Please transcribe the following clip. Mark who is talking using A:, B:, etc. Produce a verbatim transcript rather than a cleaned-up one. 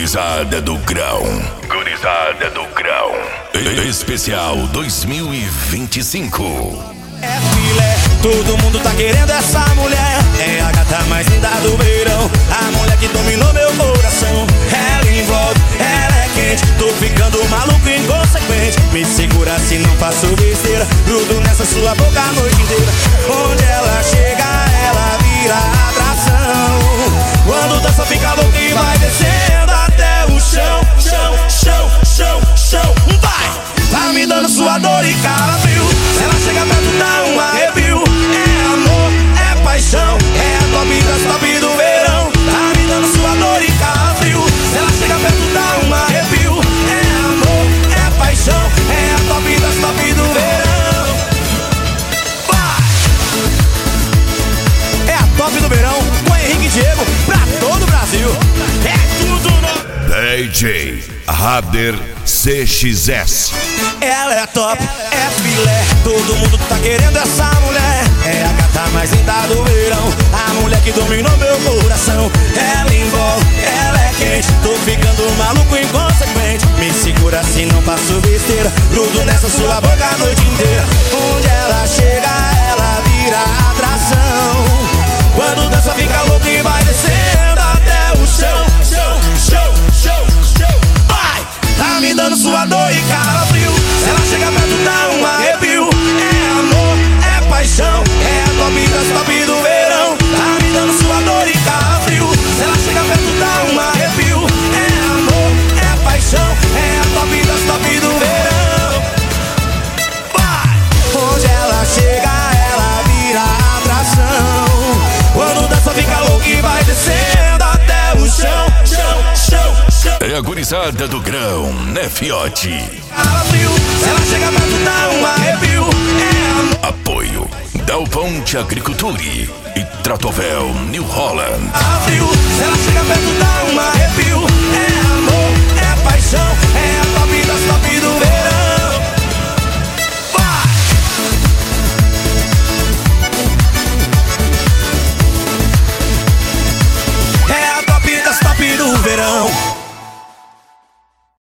A: Gurizada do Grão. Gurizada do Grão. Especial dois mil e vinte e cinco.
B: É filé, todo mundo tá querendo essa mulher. É a gata mais linda do verão, a mulher que dominou meu coração. Ela envolve, ela é quente, tô ficando maluco e inconsequente. Me segura se não faço besteira, grudo nessa sua boca a noite inteira. Onde ela chega, ela vira atração. Quando dança fica louco e vai descendo até o chão. Chão, chão, chão, chão, vai! Tá me dando sua dor e calafrio. Se ela chega perto dá um arrepio. É amor, é paixão, é a top das top do verão. Tá me dando sua dor e calafrio. Se ela chega perto dá um arrepio. É amor, é paixão, é a top das top do verão. Vai! É a top do verão com Henrique e Diego pra todo o Brasil. É tudo no
A: D J Rader C X S.
B: Ela é top, é filé, todo mundo tá querendo essa mulher. É a gata mais linda do verão, a mulher que dominou meu coração. Ela envolve, ela é quente, tô ficando maluco e inconsequente. Me segura se não faço besteira, grudo nessa sua boca a noite inteira. Onde ela chega, ela vira atração. Quando dança fica louco e vai descendo até o chão. Chão, chão, chão, chão, vai! Tá me dando sua dor e calafrio. Se ela chega perto dá um arrepio. É amor, é paixão, é a top das top do verão. Tá me dando sua dor e calafrio. Se ela chega perto dá um arrepio. É amor, é paixão, é a top das top do verão. Vai! Onde ela chega, ela vira atração. Quando dança fica louco e vai descendo até o chão. Chão, chão, chão.
A: É a gurizada do Grão, né, fiote?
B: Se ela chega perto dá um arrepio. É amor.
A: Apoio Dal Ponte Agricultura e Tratovel New Holland.
B: Se ela chega perto dá um arrepio. É amor, é paixão, é a top das top do verão.